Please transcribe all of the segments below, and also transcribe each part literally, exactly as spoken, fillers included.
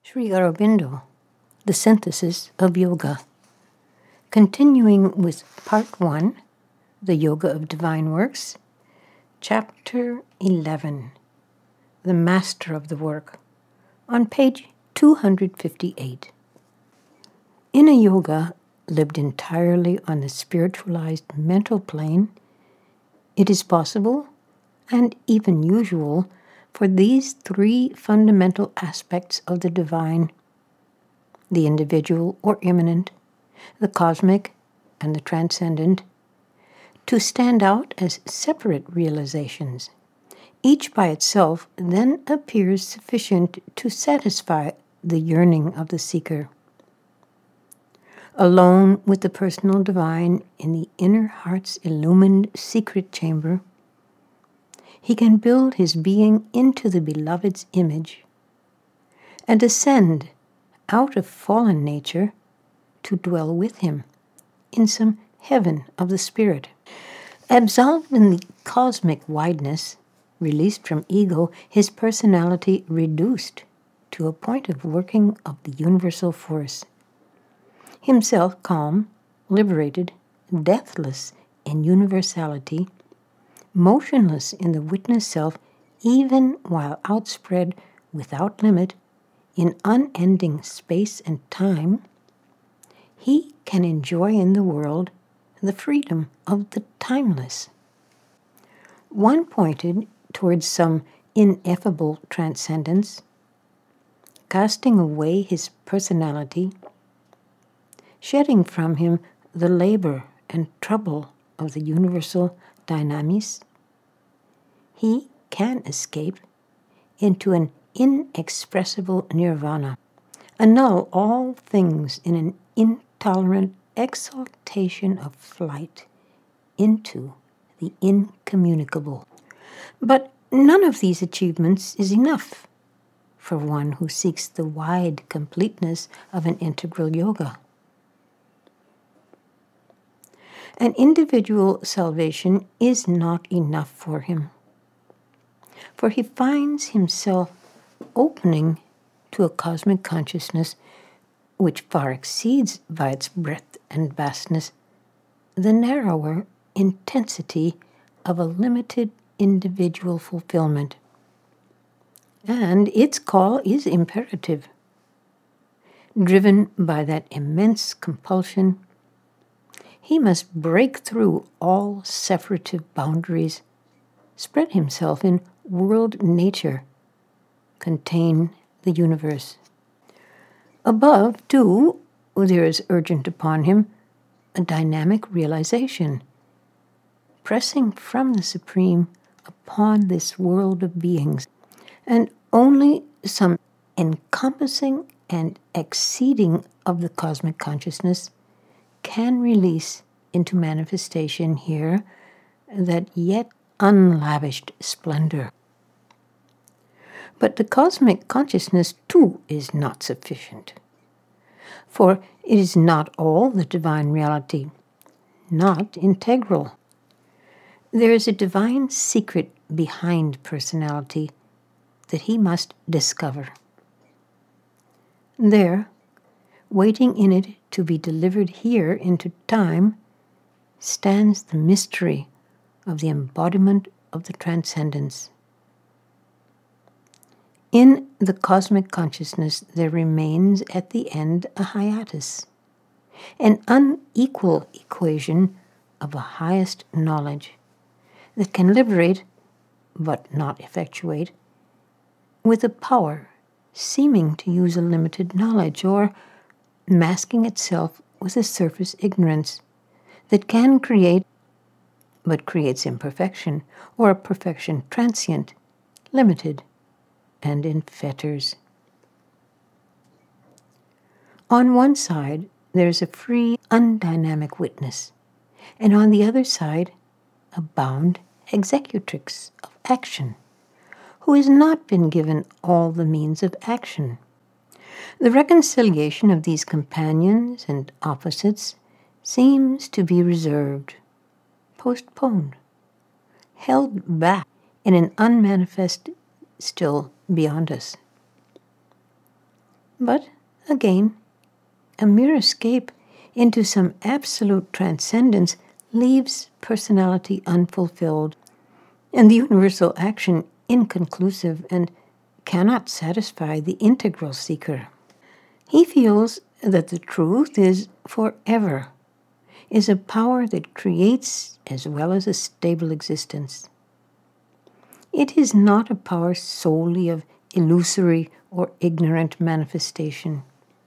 Sri Aurobindo, The Synthesis of Yoga. Continuing with Part one, The Yoga of Divine Works, Chapter eleven, The Master of the Work, on page two hundred fifty-eight. In a yoga lived entirely on the spiritualized mental plane, it is possible, and even usual, for these three fundamental aspects of the divine, the individual or immanent, the cosmic, and the transcendent, to stand out as separate realizations. Each by itself then appears sufficient to satisfy the yearning of the seeker. Alone with the personal divine in the inner heart's illumined secret chamber, he can build his being into the beloved's image and ascend out of fallen nature to dwell with him in some heaven of the spirit. Absolved in the cosmic wideness, released from ego, his personality reduced to a point of working of the universal force. Himself calm, liberated, deathless in universality, motionless in the witness self, even while outspread without limit in unending space and time, he can enjoy in the world the freedom of the timeless. One pointed towards some ineffable transcendence, casting away his personality, shedding from him the labor and trouble of the universal dynamis, he can escape into an inexpressible nirvana, annul all things in an intolerant exaltation of flight into the incommunicable. But none of these achievements is enough for one who seeks the wide completeness of an integral yoga. An individual salvation is not enough for him, for he finds himself opening to a cosmic consciousness which far exceeds by its breadth and vastness the narrower intensity of a limited individual fulfillment. And its call is imperative. Driven by that immense compulsion, he must break through all separative boundaries, spread himself in world nature, contain the universe. Above, too, there is urgent upon him a dynamic realization, pressing from the Supreme upon this world of beings, and only some encompassing and exceeding of the cosmic consciousness can release into manifestation here that yet unlavished splendor. But the cosmic consciousness too is not sufficient, for it is not all the divine reality, not integral. There is a divine secret behind personality that he must discover. There, waiting in it to be delivered here into time, stands the mystery of the embodiment of the transcendence. In the cosmic consciousness there remains at the end a hiatus, an unequal equation of a highest knowledge that can liberate, but not effectuate, with a power seeming to use a limited knowledge, or masking itself with a surface ignorance that can create, but creates imperfection, or a perfection transient, limited, and in fetters. On one side, there is a free, undynamic witness, and on the other side, a bound executrix of action, who has not been given all the means of action. The reconciliation of these companions and opposites seems to be reserved, postponed, held back in an unmanifest still beyond us. But, again, a mere escape into some absolute transcendence leaves personality unfulfilled, and the universal action inconclusive, and cannot satisfy the integral seeker. He feels that the truth is forever, is a power that creates as well as a stable existence. It is not a power solely of illusory or ignorant manifestation.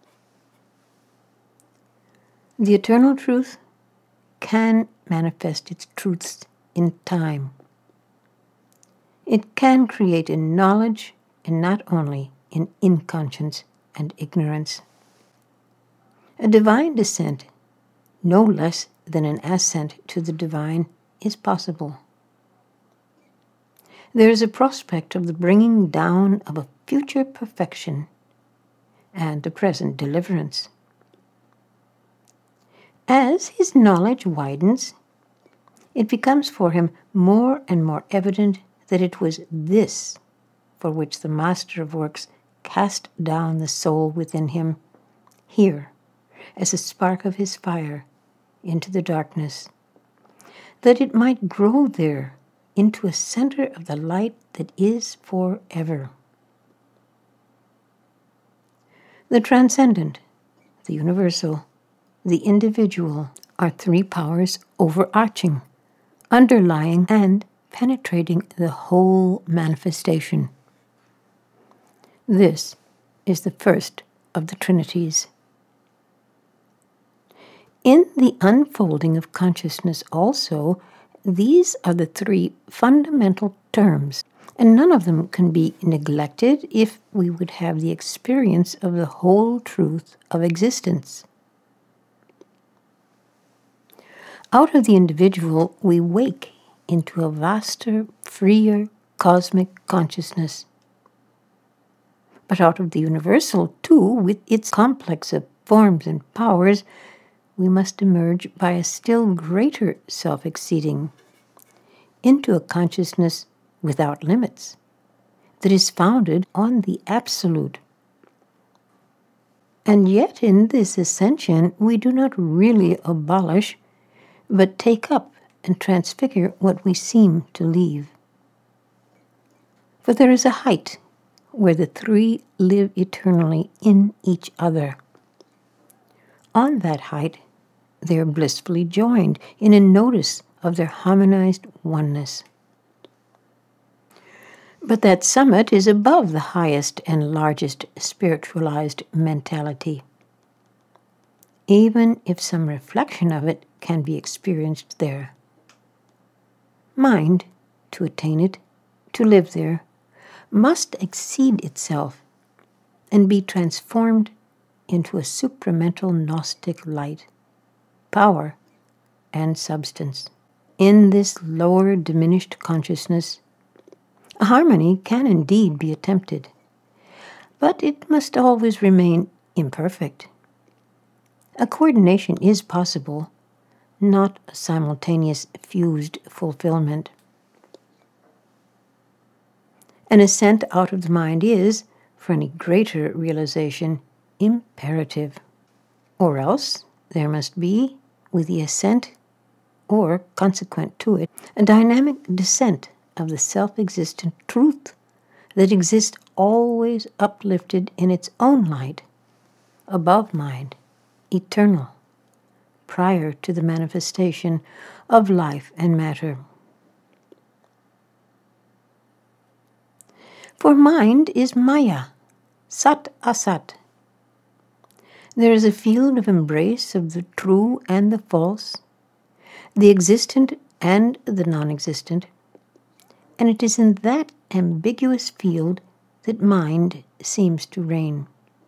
The eternal truth can manifest its truths in time. It can create in knowledge and not only in inconscience and ignorance. A divine descent, no less than an ascent to the divine, is possible. There is a prospect of the bringing down of a future perfection and a present deliverance. As his knowledge widens, it becomes for him more and more evident that it was this for which the Master of Works cast down the soul within him, here, as a spark of his fire, into the darkness, that it might grow there into a center of the light that is forever. The transcendent, the universal, the individual are three powers overarching, underlying, and penetrating the whole manifestation. This is the first of the Trinities. In the unfolding of consciousness also, these are the three fundamental terms, and none of them can be neglected if we would have the experience of the whole truth of existence. Out of the individual, we wake into a vaster, freer, cosmic consciousness. But out of the universal, too, with its complex of forms and powers, we must emerge by a still greater self-exceeding into a consciousness without limits that is founded on the absolute. And yet in this ascension we do not really abolish, but take up and transfigure what we seem to leave. For there is a height where the three live eternally in each other. On that height, they are blissfully joined in a notice of their harmonized oneness. But that summit is above the highest and largest spiritualized mentality, even if some reflection of it can be experienced there. Mind, to attain it, to live there, must exceed itself and be transformed into a supramental Gnostic light, power, and substance. In this lower diminished consciousness, a harmony can indeed be attempted, but it must always remain imperfect. A coordination is possible, not a simultaneous fused fulfillment. An ascent out of the mind is, for any greater realization, imperative. Or else there must be, with the ascent, or consequent to it, a dynamic descent of the self-existent truth that exists always uplifted in its own light, above mind, eternal, prior to the manifestation of life and matter. For mind is Maya, Sat Asat. There is a field of embrace of the true and the false, the existent and the non-existent, and it is in that ambiguous field that mind seems to reign.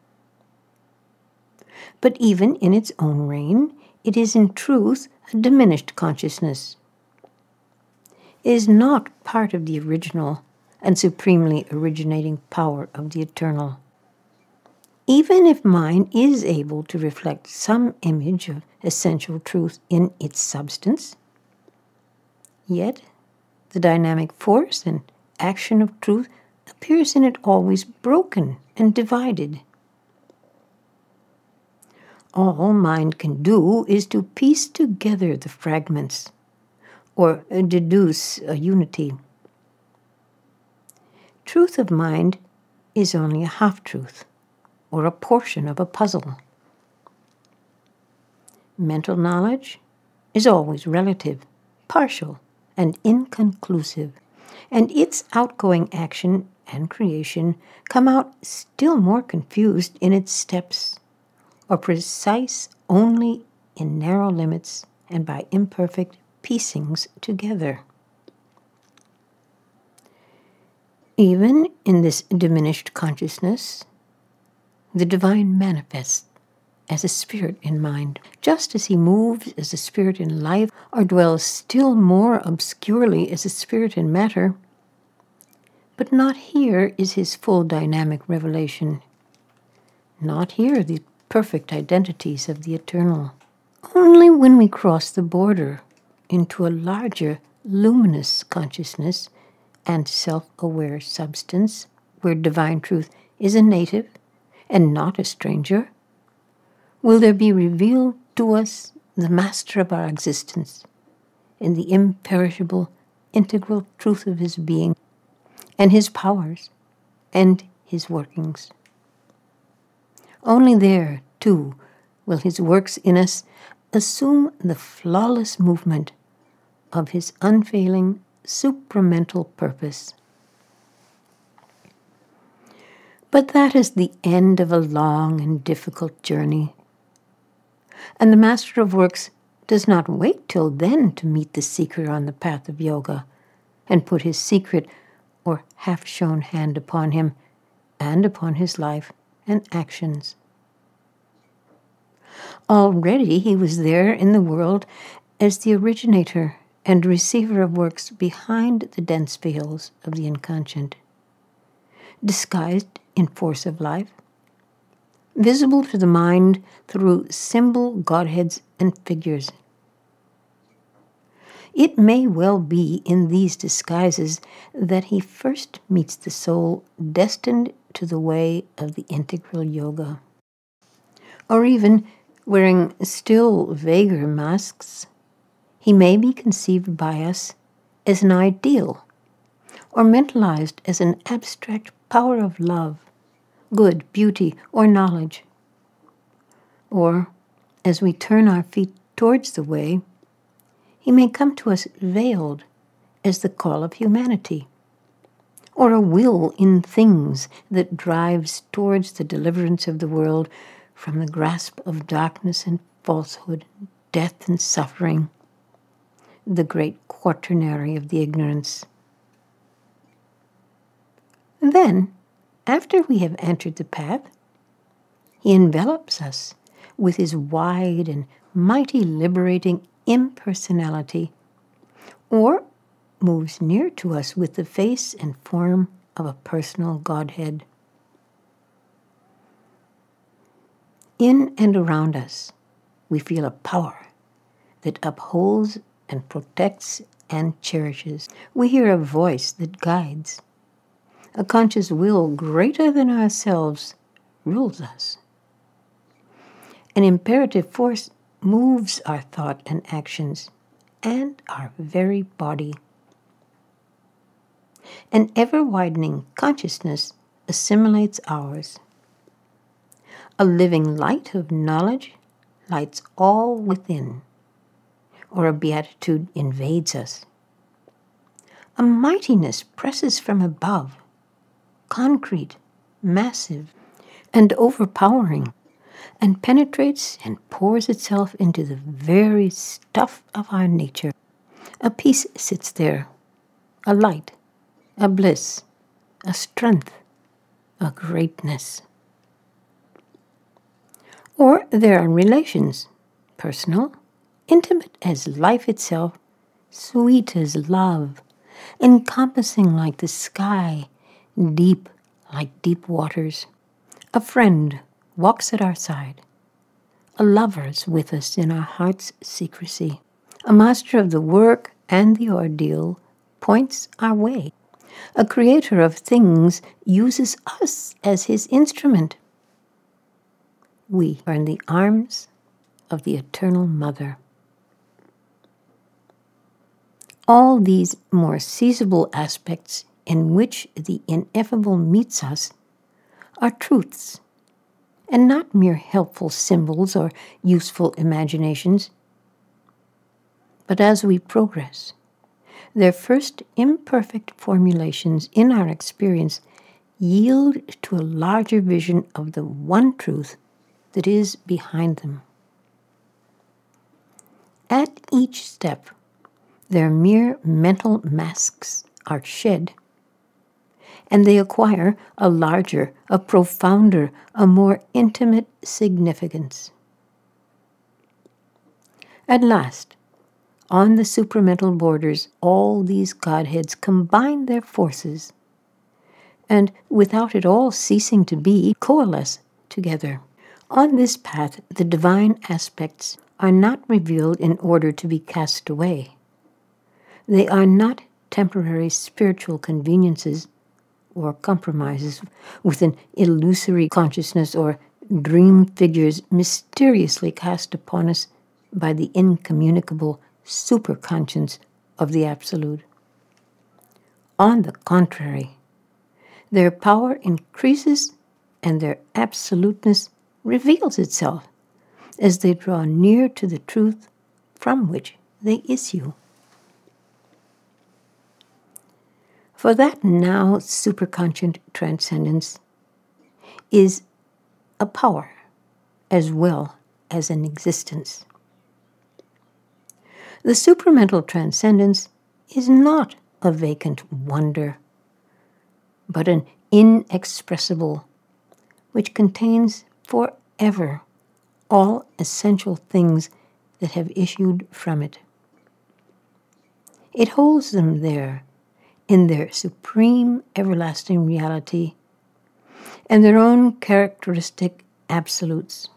But even in its own reign, it is in truth a diminished consciousness. It is not part of the original and supremely originating power of the eternal. Even if mind is able to reflect some image of essential truth in its substance, yet the dynamic force and action of truth appears in it always broken and divided. All mind can do is to piece together the fragments or deduce a unity. Truth of mind is only a half-truth or a portion of a puzzle. Mental knowledge is always relative, partial, and inconclusive, and its outgoing action and creation come out still more confused in its steps, or precise only in narrow limits and by imperfect piecings together. Even in this diminished consciousness, the divine manifests as a spirit in mind, just as he moves as a spirit in life, or dwells still more obscurely as a spirit in matter. But not here is his full dynamic revelation. Not here the perfect identities of the eternal. Only when we cross the border into a larger, luminous consciousness and self-aware substance, where divine truth is a native and not a stranger, will there be revealed to us the master of our existence in the imperishable, integral truth of his being and his powers and his workings. Only there, too, will his works in us assume the flawless movement of his unfailing supramental purpose. But that is the end of a long and difficult journey. And the Master of Works does not wait till then to meet the seeker on the path of yoga and put his secret or half-shown hand upon him and upon his life and actions. Already he was there in the world as the originator and receiver of works behind the dense veils of the inconscient, disguised in force of life, visible to the mind through symbol godheads and figures. It may well be in these disguises that he first meets the soul destined to the way of the integral yoga. Or even, wearing still vaguer masks, he may be conceived by us as an ideal, or mentalized as an abstract power of love, good, beauty, or knowledge. Or, as we turn our feet towards the way, he may come to us veiled as the call of humanity, or a will in things that drives towards the deliverance of the world from the grasp of darkness and falsehood, death and suffering, the great quaternary of the ignorance. And then, after we have entered the path, he envelops us with his wide and mighty liberating impersonality, or moves near to us with the face and form of a personal Godhead. In and around us, we feel a power that upholds and protects and cherishes. We hear a voice that guides. A conscious will greater than ourselves rules us. An imperative force moves our thought and actions and our very body. An ever-widening consciousness assimilates ours. A living light of knowledge lights all within, or a beatitude invades us. A mightiness presses from above, concrete, massive, and overpowering, and penetrates and pours itself into the very stuff of our nature. A peace sits there, a light, a bliss, a strength, a greatness. Or there are relations, personal, intimate as life itself, sweet as love, encompassing like the sky, deep like deep waters. A friend walks at our side. A lover is with us in our heart's secrecy. A master of the work and the ordeal points our way. A creator of things uses us as his instrument. we are in the arms of the Eternal Mother. All these more seizable aspects in which the ineffable meets us are truths, and not mere helpful symbols or useful imaginations. But as we progress, their first imperfect formulations in our experience yield to a larger vision of the one truth that is behind them. At each step, their mere mental masks are shed, and they acquire a larger, a profounder, a more intimate significance. At last, on the supramental borders, all these Godheads combine their forces, and without it all ceasing to be, coalesce together. On this path, the divine aspects are not revealed in order to be cast away. They are not temporary spiritual conveniences or compromises with an illusory consciousness or dream figures mysteriously cast upon us by the incommunicable superconscience of the Absolute. On the contrary, their power increases and their absoluteness reveals itself as they draw near to the truth from which they issue. For that now superconscient transcendence is a power as well as an existence. The supramental transcendence is not a vacant wonder, but an inexpressible which contains forever all essential things that have issued from it. It holds them there in their supreme everlasting reality and their own characteristic absolutes.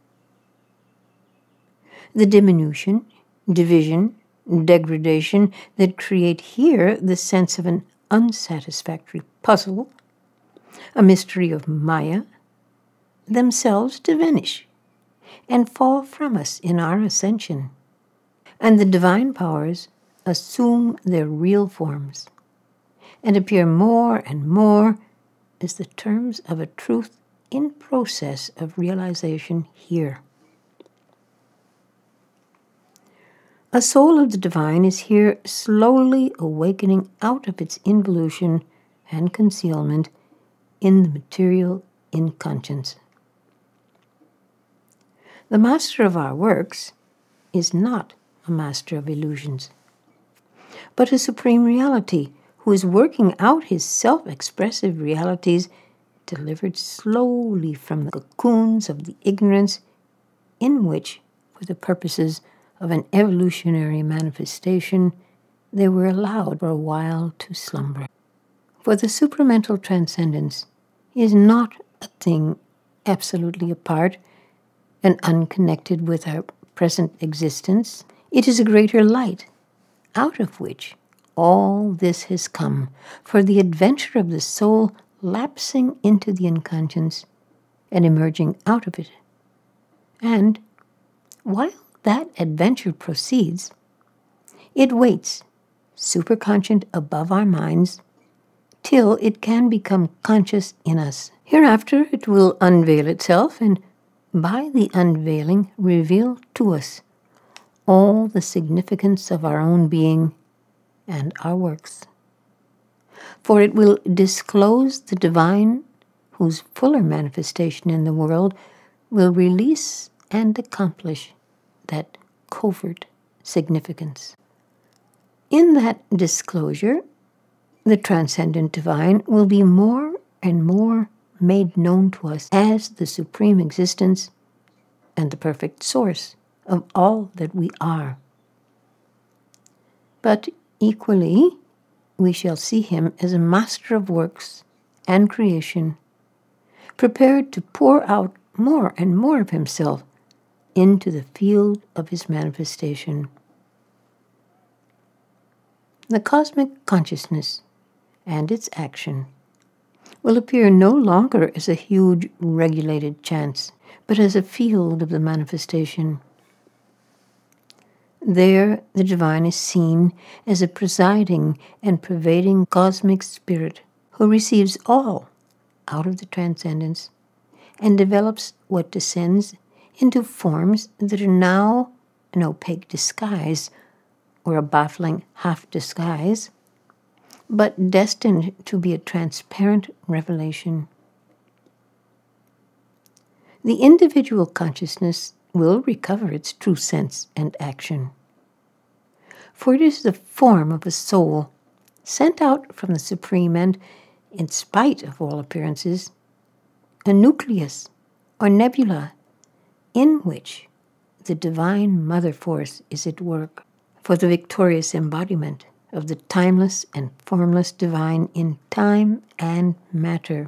The diminution, division, degradation that create here the sense of an unsatisfactory puzzle, a mystery of Maya, themselves diminish and fall from us in our ascension, and the divine powers assume their real forms and appear more and more as the terms of a truth in process of realization here. A soul of the divine is here slowly awakening out of its involution and concealment in the material inconscience. The master of our works is not a master of illusions, but a supreme reality who is working out his self-expressive realities delivered slowly from the cocoons of the ignorance in which, for the purposes of an evolutionary manifestation, they were allowed for a while to slumber. For the supramental transcendence is not a thing absolutely apart and unconnected with our present existence. It is a greater light, out of which all this has come, for the adventure of the soul lapsing into the unconscious and emerging out of it. And while that adventure proceeds, it waits, superconscient above our minds, till it can become conscious in us. Hereafter it will unveil itself, and by the unveiling reveal to us all the significance of our own being and our works. For it will disclose the divine, whose fuller manifestation in the world will release and accomplish that covert significance. In that disclosure, the transcendent divine will be more and more made known to us as the supreme existence and the perfect source of all that we are. But equally, we shall see him as a master of works and creation, prepared to pour out more and more of himself into the field of his manifestation. The cosmic consciousness and its action will appear no longer as a huge regulated chance, but as a field of the manifestation. There, the divine is seen as a presiding and pervading cosmic spirit who receives all out of the transcendence and develops what descends into forms that are now an opaque disguise or a baffling half-disguise, but destined to be a transparent revelation. The individual consciousness will recover its true sense and action, for it is the form of a soul sent out from the Supreme and, in spite of all appearances, a nucleus or nebula in which the divine mother force is at work for the victorious embodiment of the timeless and formless divine in time and matter.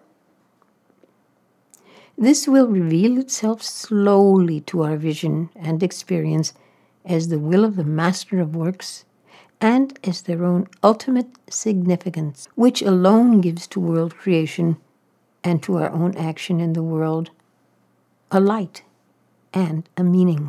This will reveal itself slowly to our vision and experience as the will of the Master of Works and as their own ultimate significance, which alone gives to world creation and to our own action in the world a light and a meaning.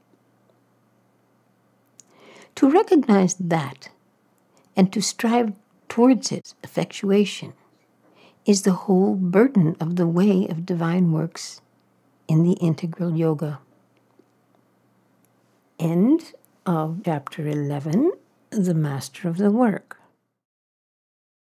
To recognize that and to strive towards its effectuation is the whole burden of the way of divine works in the integral yoga. End of chapter eleven, The Master of the Work.